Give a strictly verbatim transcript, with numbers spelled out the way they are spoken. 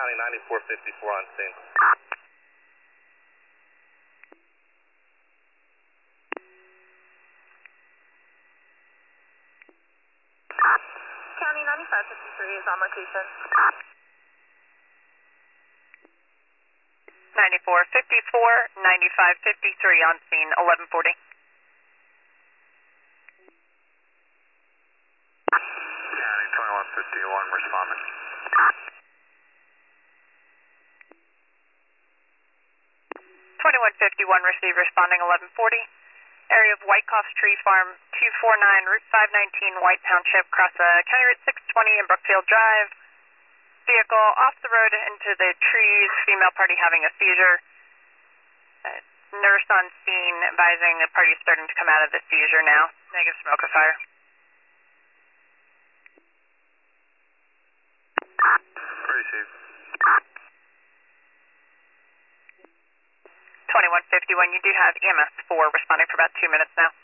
County ninety-four fifty-four on scene. County ninety-five fifty-three is on location. ninety-four fifty-four, ninety-five fifty-three on scene, eleven forty. County twenty-one fifty-one responding. twenty-one fifty-one receive responding eleven forty. Area of Whitecoffs Tree Farm, two forty-nine, Route five nineteen, White Township, cross uh, County Route six twenty and Brookfield Drive. Vehicle off the road into the trees, female party having a seizure. Uh, nurse on scene advising the party is starting to come out of the seizure now. Negative smoke of fire. Received. twenty-one fifty-one, you do have E M S four responding for about two minutes now.